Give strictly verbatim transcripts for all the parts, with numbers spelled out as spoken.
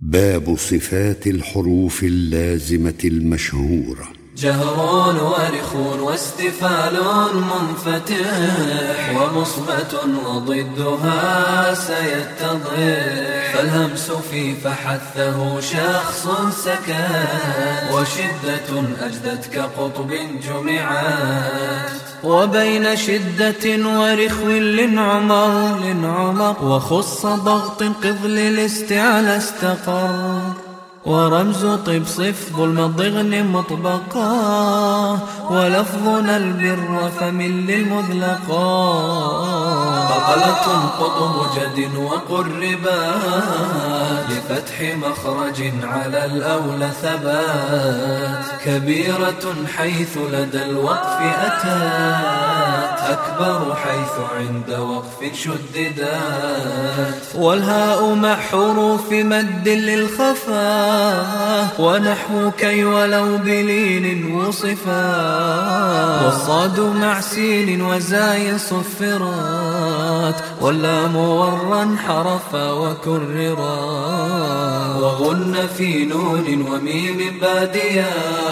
باب صفات الحروف اللازمة المشهورة. جهر ورخ واستفال منفتح ومصبة وضدها سيتضح، فالهمس في فحثه شخص سكن، وشدة أجدت كقطب جمعت، وبين شدة ورخو لنعمر لنعمر، وخص ضغط قذل الاستعلى استقر، ورمز طب صف ظلم الضغن مطبقا، ولفظنا البر فمن للمذلقا، بقلة قطب جد وقربا، لفتح مخرج على الأولى ثبات، كبيرة حيث لدى الوقف أتات، أكبر حيث عند وقف شددات، والهاء مع حروف مد للخفا، ونحو كي ولو بلين وصفا، والصاد مع سين وزاي صفرات، واللام ورا حرفا وكررا، وغن في نون وميم باديا،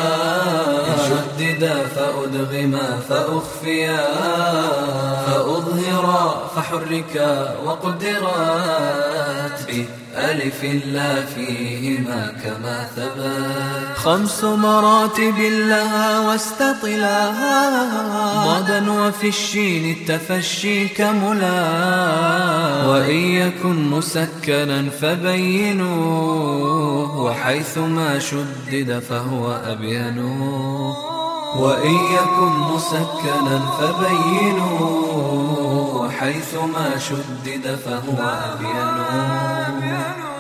شددا فأدغما فأخفيا، فأظهرا فحركا وقدرات، بألف لا فيهما كما ثبت، خمس مراتب لها واستطلاها، ضدا وفي الشين التفشي كملا، وإن يكن مسكنا فبينوه، وحيث ما شدد فهو أبين، وإن يكن مسكنا فبينوه، وحيث ما شدد فهو أبين.